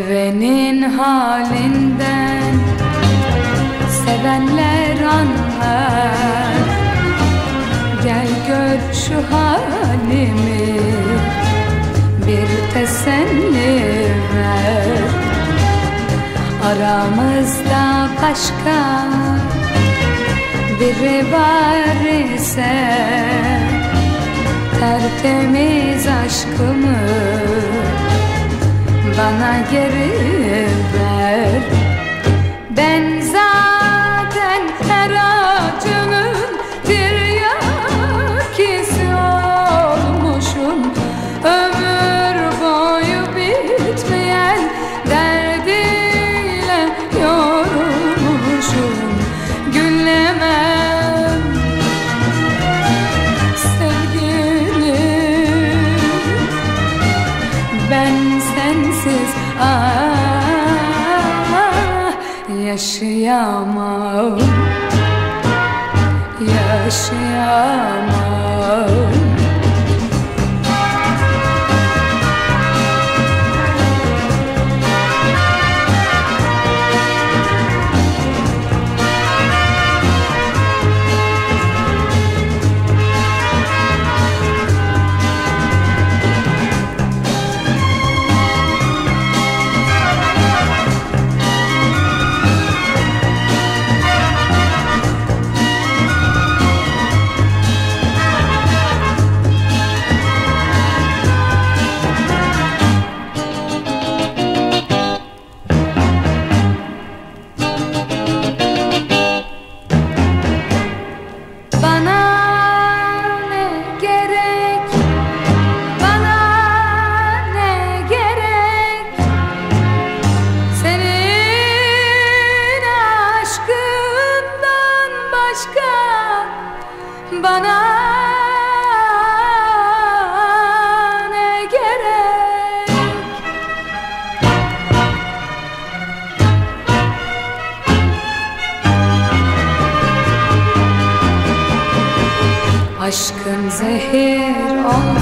Sevenin halinden sevenler anlar. Gel gör şu halimi, bir teselli ver. Aramızda başka biri var ise tertemiz aşkımı bana geri ver. Ben zaten her acının tiryakisi olmuşum. Ömür boyu bitmeyen derdiyle yorulmuşum. Güllemem sevgilim, ben sensiz yaşayamam, yaşayamam. Bana ne gerek? Aşkın zehir oldu.